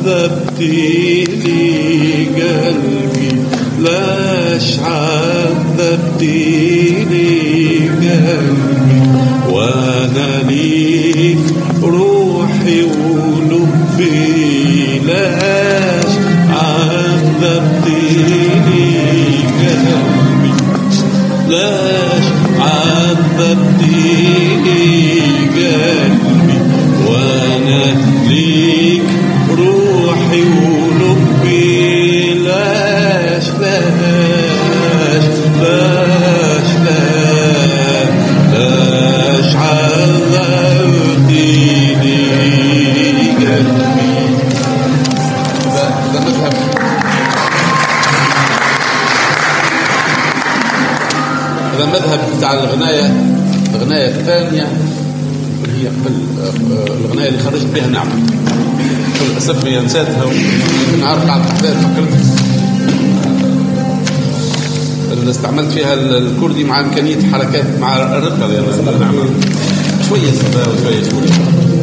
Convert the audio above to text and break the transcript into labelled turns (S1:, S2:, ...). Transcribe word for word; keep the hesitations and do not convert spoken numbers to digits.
S1: عذبتني قلبي لاش عذبتني قلبي وانا ليك روحي ولبي لاش عذبتني قلبي لاش عذبتني قلبي وانا ليك روحي ولبي لاش لاش لاش لاش لاش عذبتني قلبي.
S2: هذا مذهب هذا مذهب بتاع الغناية الغناية الثانية اللي هي قبل الغناية اللي خرجت بها نعم للأسف هي نسيتها ونعرف على الأحداث فكرت اللي استعملت فيها الكردي مع إمكانية حركات مع الرقة يعني نعم شوية سبا وشوية كوري.